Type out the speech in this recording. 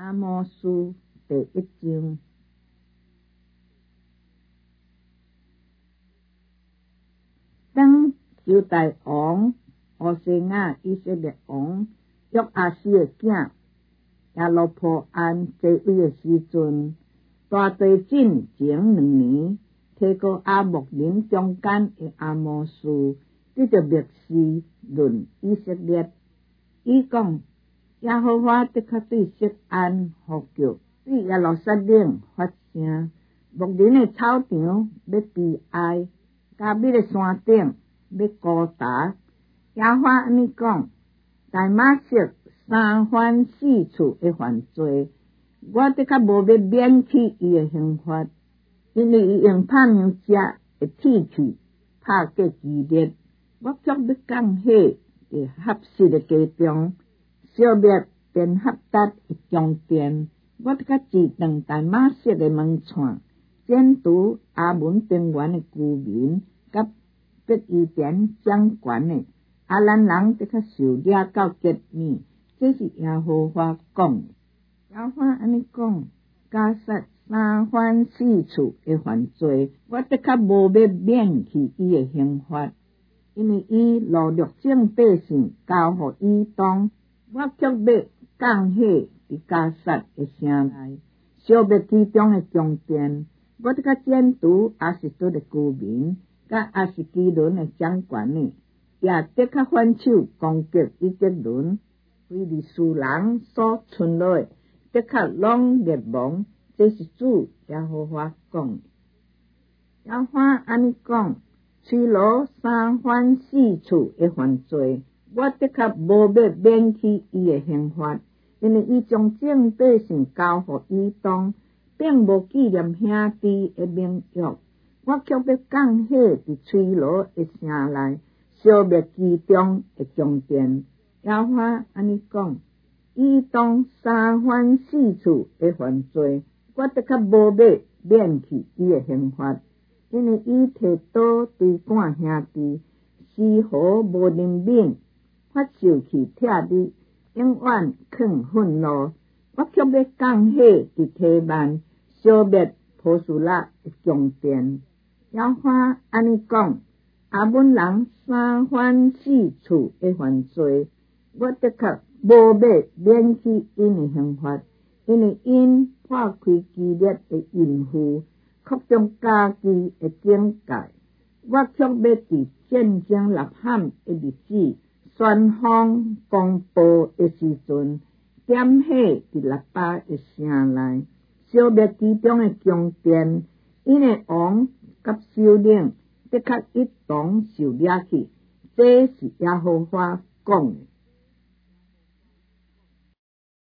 阿摩司第1章。当犹大王何西雅以色列王约阿斯的囝耶罗波安继位的时阵，大地震前2年，提过阿牧人中间的阿摩司得着密示论以色列，伊讲耶和华的确对錫安呼叫，对耶路撒冷发声，牧人的草场要悲哀，加密的山顶要孤单。耶和华安尼讲：大马色三番四次的犯罪，我的确无要免去伊的刑罚，因为伊用拍娘者的铁器拍过激烈，我却要降火在合适的家中，消灭便合达的宫殿。我的确自动大马色的门窗，剪除阿门边缘的居民，甲北伊甸掌权的阿兰人得较受掠到结灭，这是耶和华讲的。耶和华安尼讲：加萨三番四次的犯罪，我得较无要免去伊的刑罚，因为伊掳掠众百姓交互以东，我却要降火伫加萨的城内，消灭其中的宫殿。我得较剪除阿实多的居民，甲阿实基伦的掌权的，也得较反手攻击以色列，非利士人所存落的，得较拢灭亡。这是主耶和华讲的。耶和华安尼讲：吹罗三番四次的犯罪，我得较无要免去伊的刑罚，因为伊将众百姓交互以东，并无纪念兄弟的名约，我却要降火伫吹罗的城内，消灭其中的宫殿。耶和华安尼讲：以东三番四次的犯罪，我得较无要免去伊的刑罚，因为伊摕刀追赶兄弟，丝毫无怜悯，发受去拆你，永远藏愤怒。我却要降火伫提曼，消灭波斯拉的宫殿。耶和华安尼讲：阿门人三番四次的犯罪，我得较无要免去因的刑罚，因为因破开激烈的淫妇，扩张家己的境界。我却要伫战争呐喊的日子，旋风风暴的时阵，点火伫拉巴的城内，消灭其中的宫殿。因的王甲首领得较一同受掠去。这是耶和华讲的。